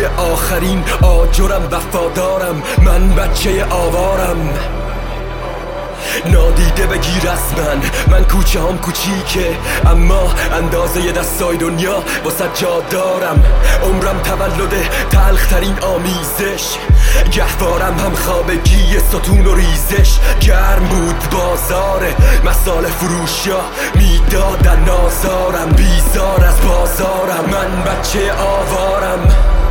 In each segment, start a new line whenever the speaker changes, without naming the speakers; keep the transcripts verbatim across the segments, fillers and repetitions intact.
توی آخرین آجرم وفادارم، من بچه آوارم. نادیده بگیر از من، من کوچه هم کوچیکه اما اندازه ی دستای دنیا واسه جا دارم. عمرم تولد تلخترین آمیزش، گهوارم هم خوابگی ستون و ریزش. گرم بود بازار مسال فروشیا، میدادن نازارم، بیزار از بازارم. من بچه آوارم،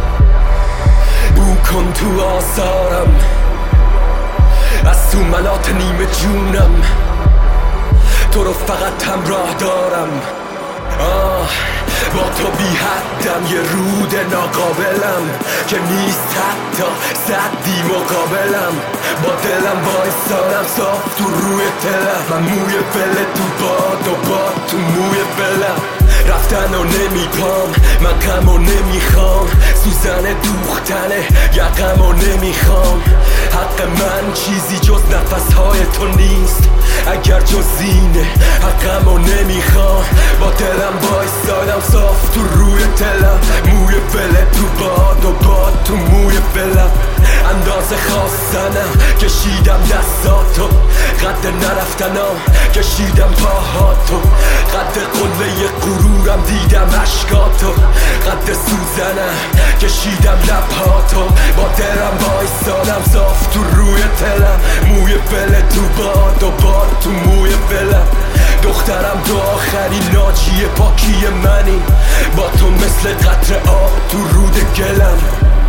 بو کن تو آثارم، از تو ملات نیمه جونم، تو رو فقط همراه دارم. آه با تو بی حدم، یه رود ناقابلم که نیست حتی صدی مقابلم. با دلم وایسادم صاف تو روی تلم، من موی فله تو باد و باد تو موی فلم. رفتن و نمیپام، من غم و نمیخوام، سوزن دوختنه یقم و نمیخوام. حق من چیزی جز نفسهای تو نیست، اگر جز اینه حقم و نمیخوام. با دلم وایسادم صاف تو روی تلم، موی فله تو باد و باد تو موی فلم. اندازه خواستنم کشیدم دستاتو، قد نرفتنم کشیدم پاهاتو، قد قله غرورم دیدم عشقاتو، قد سوزنم کشیدم لبهاتو. با دلم وایسادم صاف تو روی تلم، موی فله تو باد و باد تو موی فلم. دخترم تو آخرین ناجی پاکی منی، با تو مثل قطره آب تو رود گلم.